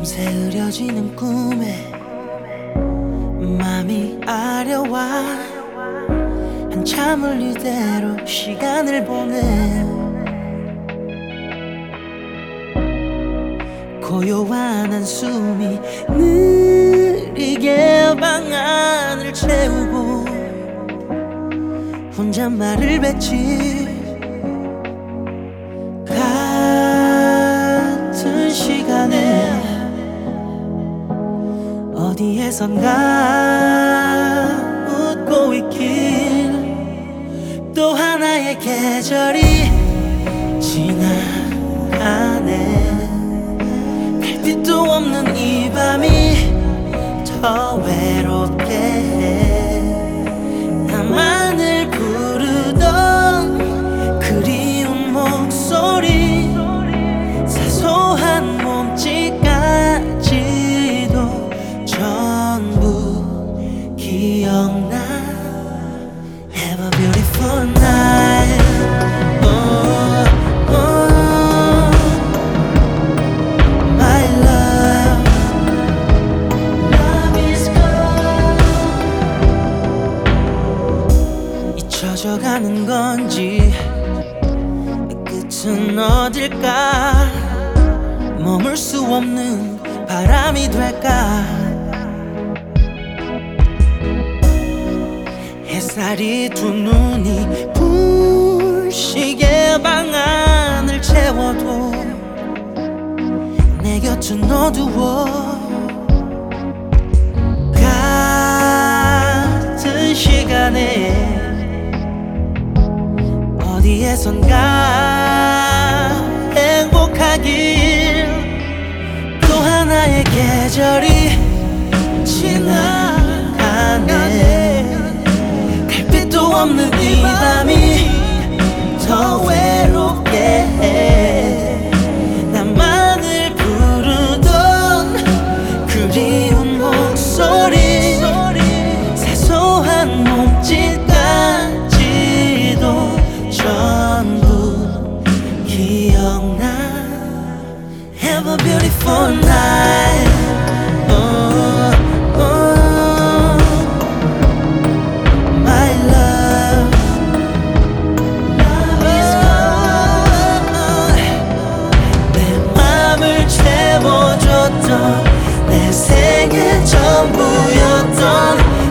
밤새 흐려지는 꿈에 맘이 아려와 한참을 이대로 시간을 보내. 고요한 한숨이 느리게 방 안을 채우고 혼잣말을 뱉지. 같은 시간에 어디에선가 웃고 있길. 또 하나의 계절이 지나가네. 빛도 없는 이 밤이 더 외롭게 해. 나만을 부르던 그리운 목소리, 사소한 몸짓까지도 전부 기억나. Have a beautiful night. 잊혀져가는 건지 끝은 어딜까. 머물 수 없는 바람이 될까. 햇살이 두 눈이 부시게 방 안을 채워도 내 곁은 어두워. 같은 시간에 어디에선가 행복하길. 또 하나의 계절이 지나가네. 달빛도 없는 이 밤이 더 외롭게 해. 나만을 부르던 그리운 목소리, 사소한 몸짓까지도 전부 기억나. Have a beautiful night. My love, love is gone. 내 맘을 채워줬던 내 생애 전부였던